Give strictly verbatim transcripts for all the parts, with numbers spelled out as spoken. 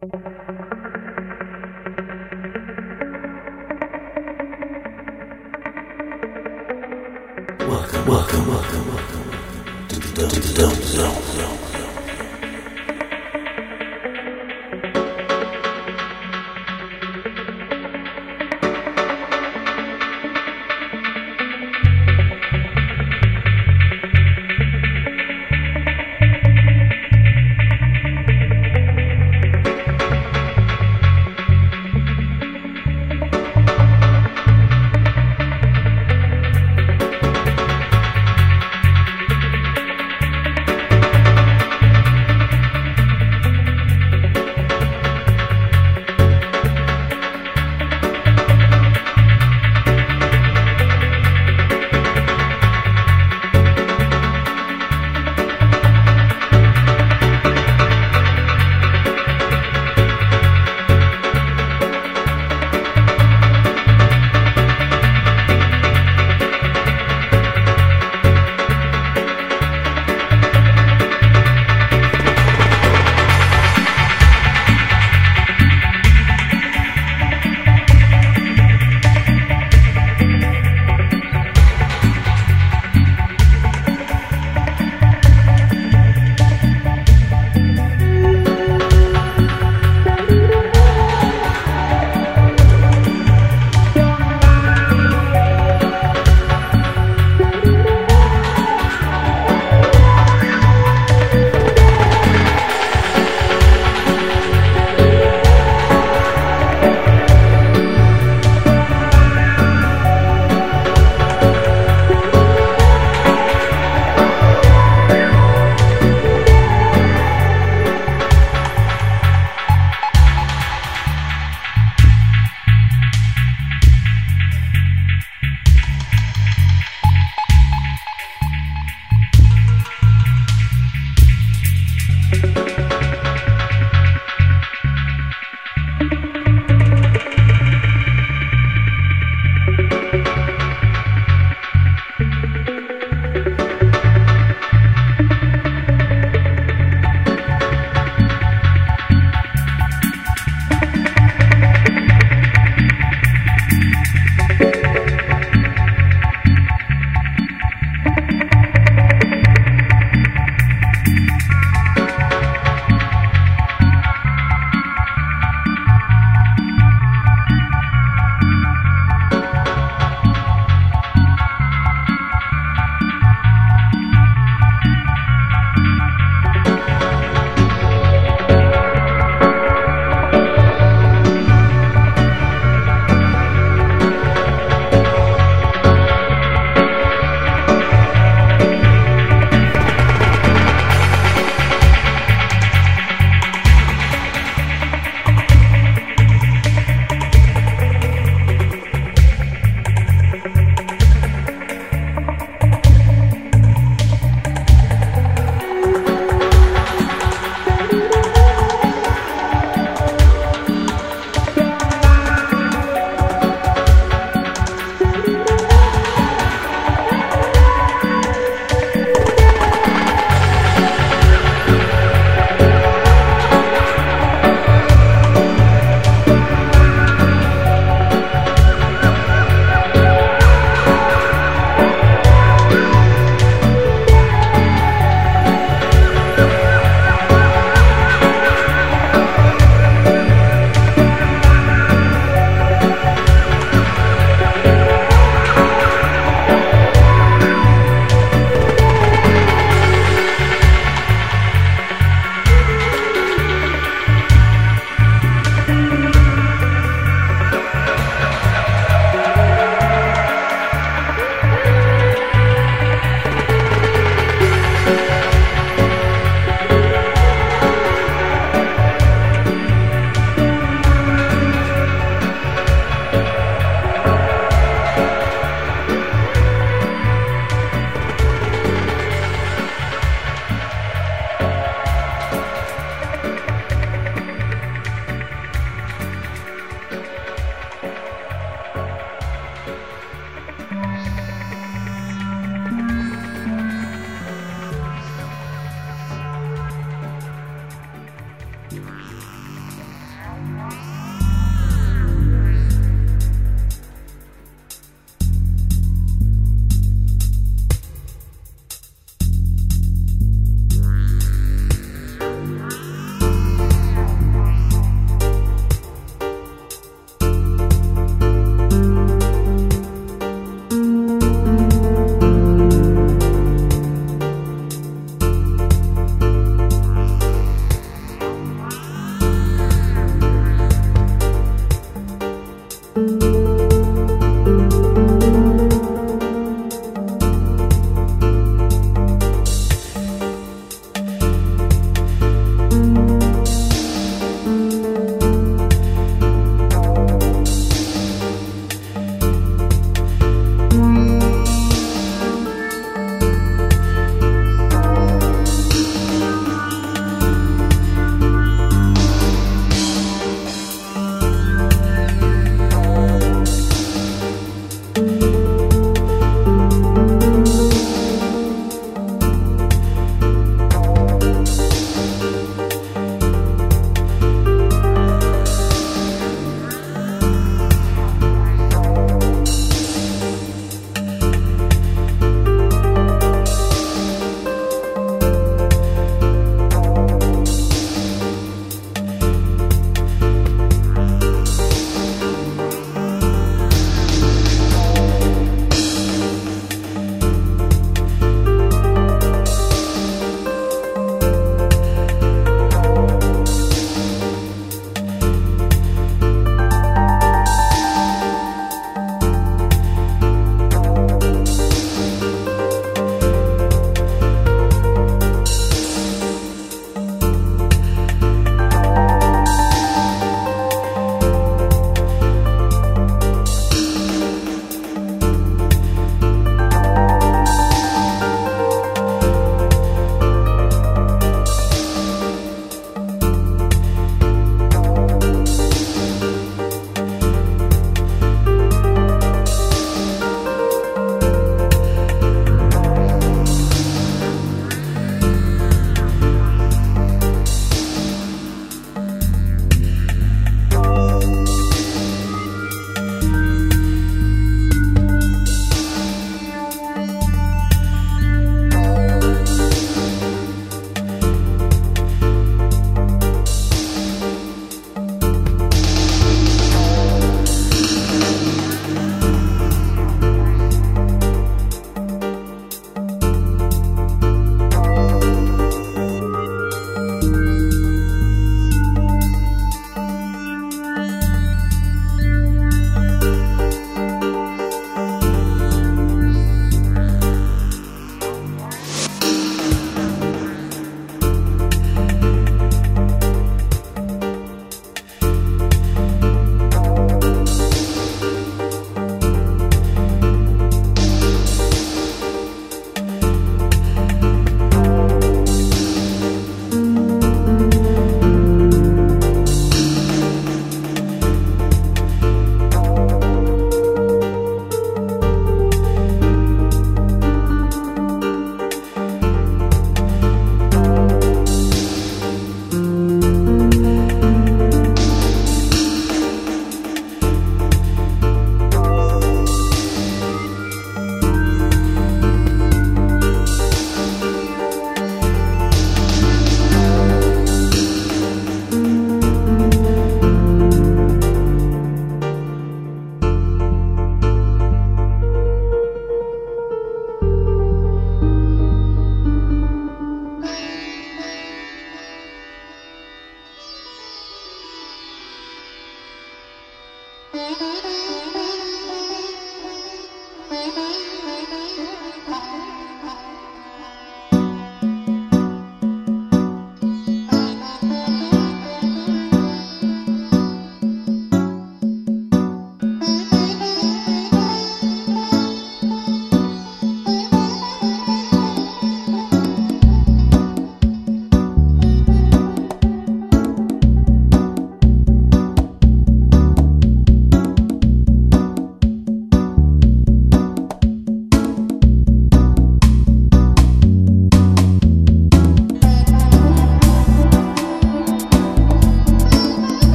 Welcome, welcome, welcome, welcome to the Dome, to the Dome Zone.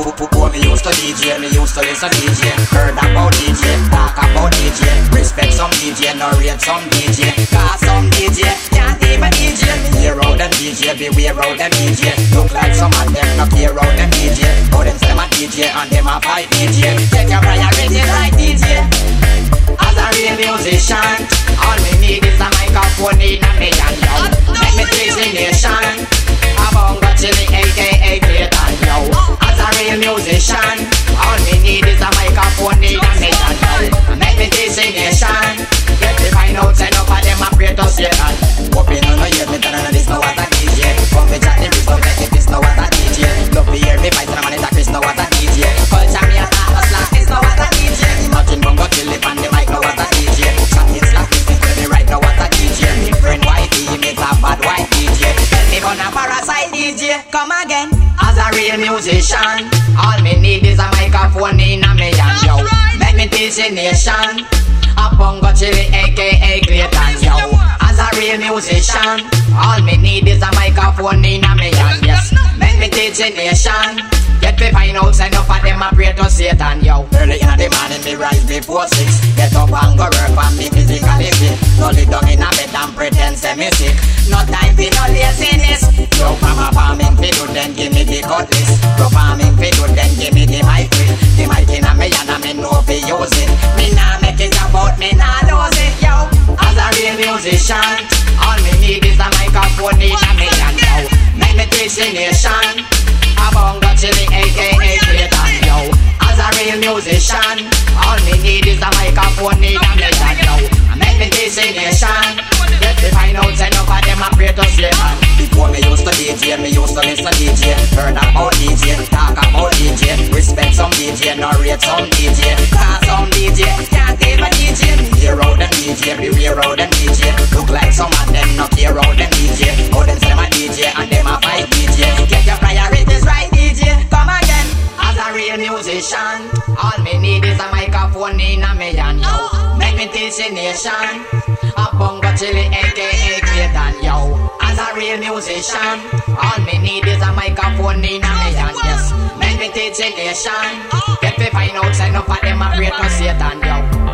Before me used to D J, me used to listen to D J. Heard about D J, talk about D J. Respect some D J, no rate some D J. Cause some D J can't even D J. Me hear out them D J, beware out them D J. Look like some of them not hear out them D J. But them say them a D J and them a fight D J. Take your priorities right D J. As a real musician, all me need is a microphone in a me and yo. Make me teach the nation. Bongo Chili aka Clayton, yo. As a real musician, all me need is a microphone in a me and yo. Make me teach the nation. Get me find out, send up of them a pray to Satan. Hoping on no hear me tell this no what a D J. Come me chat the wrist, don't make me piss no what a D J. Love me hear me fight and a man is a Chris no what a D J. Culture me a start a slack, this no what a D J. Imagine Bongo Chili on the mic no what a D J. Chatting slack, listen to me right no what a D J. Me friend Whitey, he makes a bad white D J. Tell me on a parasite D J, come again. As a real musician, all me need is a microphone in a me and yo. Make me teach the nation. A Bongo Chili aka Clayton, yo. As a real musician, all me need is a microphone in a me and yes. Make me teach the nation. Get me find out, send up of them a pray to Satan, yo. Early in the morning, me rise before six. Get up and go work and be physically fit. No live down in a bed and pretend semi sick. No time for no laziness. Yo, from a farming field, then give me the cutlass. Pro farming field, then give me the mic. The mic in a me and a me know fi use it. Me nah make it about me nah lose it, yo. As a real musician, all me need is a microphone in a me and yo. Make me teach the nation. A Bongo Chili aka Clayton, yo. As a real musician, all me need is a microphone in a me and yo. Make me teach the nation. Get me find out, send up of them a pray to Satan. Before me used to D J, me used to listen to D J. Heard about D J, talk about D J. Respect some D J, no rate some D J. Cause some D J can't even D J. Hear out them D J, beware out them D J. Look like some of them not hear out them D J. Oh, them say them a D J and them a fight D J. Get your priorities right D J, come again. As a real musician, all me need is a microphone in a me and yo. Make me teach the nation. A Bongo Chili aka Clayton, yo. As a real musician, all me need is a microphone in a me and yes. Make me teach the nation. Get me find out, send up of them a pray to Satan, yo.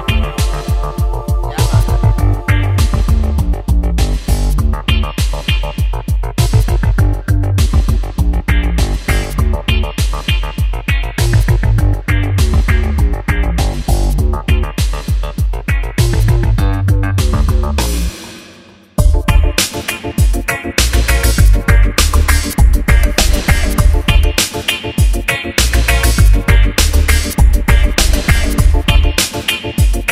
We'll be right back.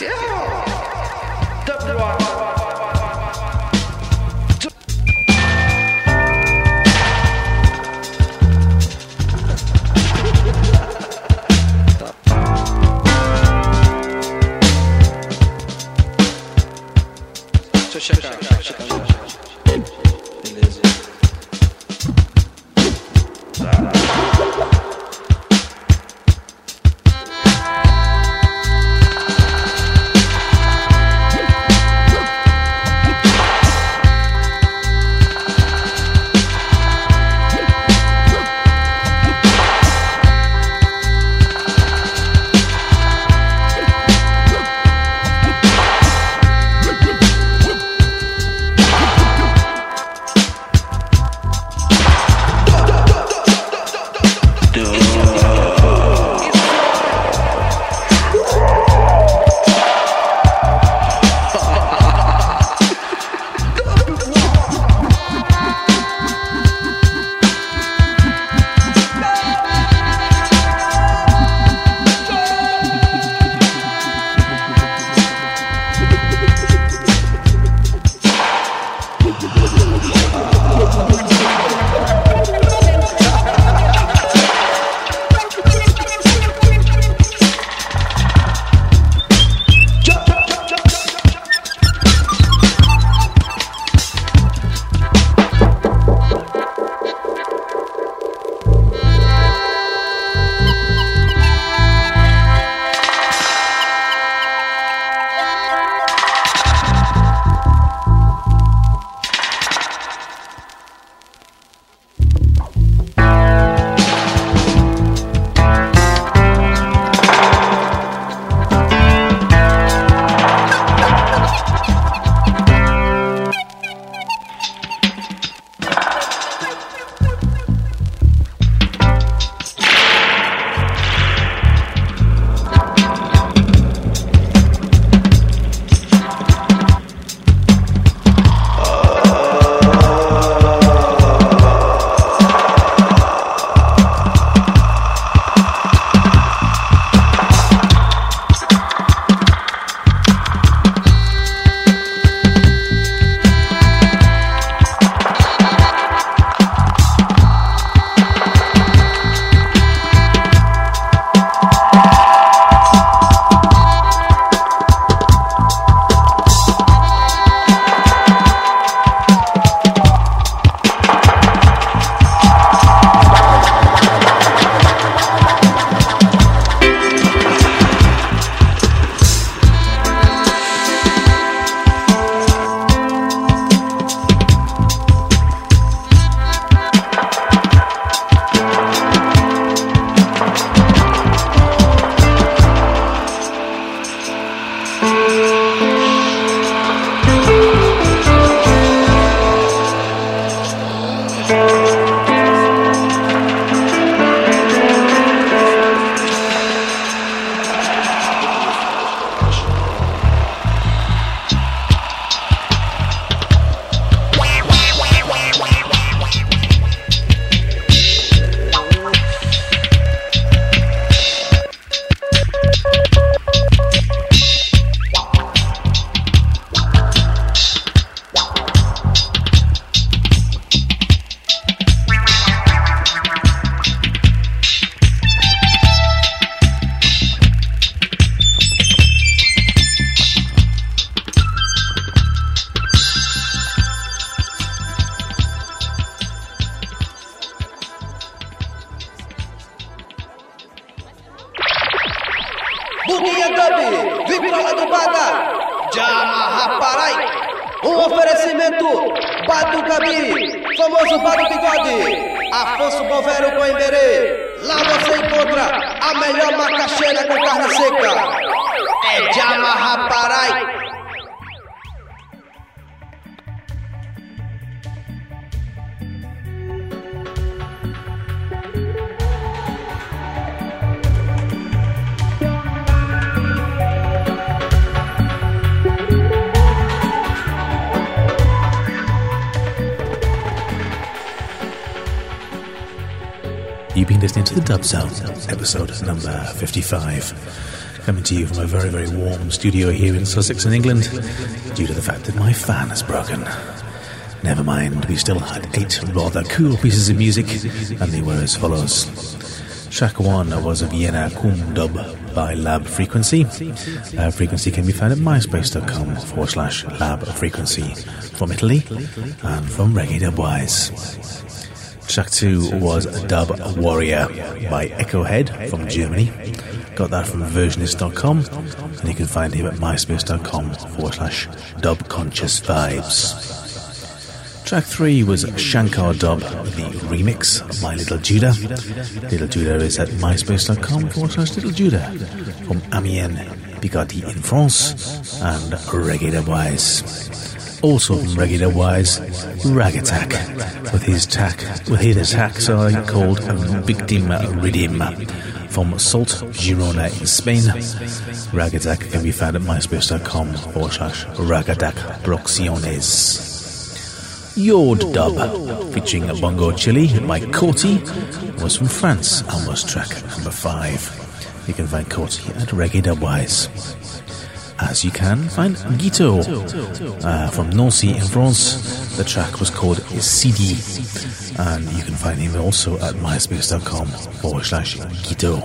Deixa eu checar, deixa eu checar. Beleza. Tá. Buguinha Dub, Vitrola do Bada, Jama Raparai. Um oferecimento, Batucabi, famoso Bado Bigode, Afonso Bovero Coimberê. Lá você encontra a melhor macaxeira com carne seca. É Jama Raparai. You've been listening to the Dub Zone, episode number fifty-five. coming to you from a very, very warm studio here in Sussex in England, due to the fact that my fan is broken. Never mind, we still had eight rather cool pieces of music, and they were as follows. Track one was Vienna Cum Dub by Lab Frequency. Lab Frequency can be found at myspace.com forward slash Lab Frequency from Italy and from Reggae Dubwise. Track two was Dub Warrior by Echo Head from Germany. Got that from versionist dot com, and you can find him at myspace.com forward slash Dub Conscious Vibes. Track three was Shankar Dub, the remix by Little Judah. Little Judah is at myspace.com forward slash Little Judah from Amiens, Picardy in France, and Reggae Dubwise. Also from Reggae Dubwise, Rag Attack, with his tack, with his attack, sorry, called Victim Redeem from Salt, Girona in Spain. Rag Attack can be found at myspace.com forward slash Rag Attack Proxiones. Yord Dub, featuring a Bongo Chili by Corti, was from France and was track number five. You can find Corti at Reggae Dubwise. As you can find Guito uh, from Nancy in France. The track was called C D, and you can find him also at myspace.com forward slash Guito.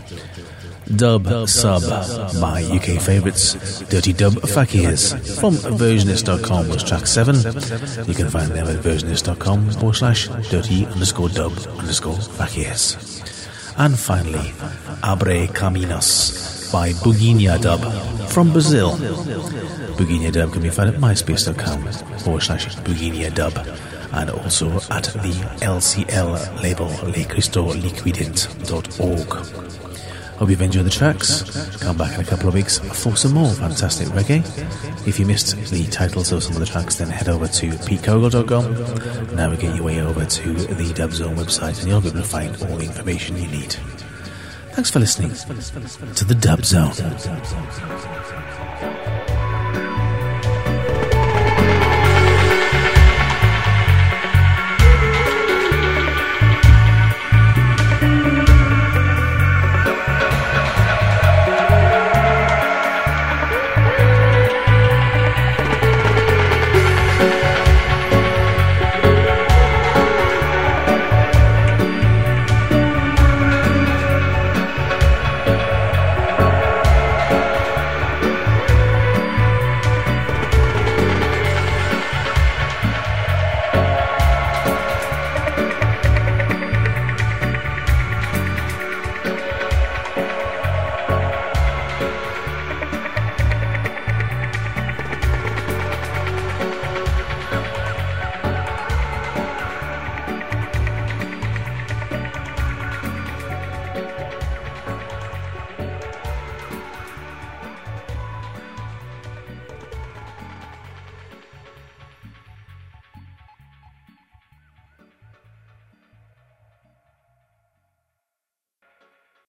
Dub Sub by U K favourites Dirty Dub Fakirs from versionist dot com was track seven. You can find them at versionist dot com forward slash dirty underscore dub underscore Fakirs. And finally, Abre Caminos by Buguinha Dub from Brazil. Buguinha Dub can be found at myspace.com forward slash Buguinha Dub, and also at the L C L label Le Cristo Liquidant dot org. Hope you've enjoyed the tracks. Come back in a couple of weeks for some more fantastic reggae. If you missed the titles of some of the tracks, then head over to pete kogel dot com, navigate your way over to the Dub Zone website, and you'll be able to find all the information you need. Thanks for listening to the Dub Zone.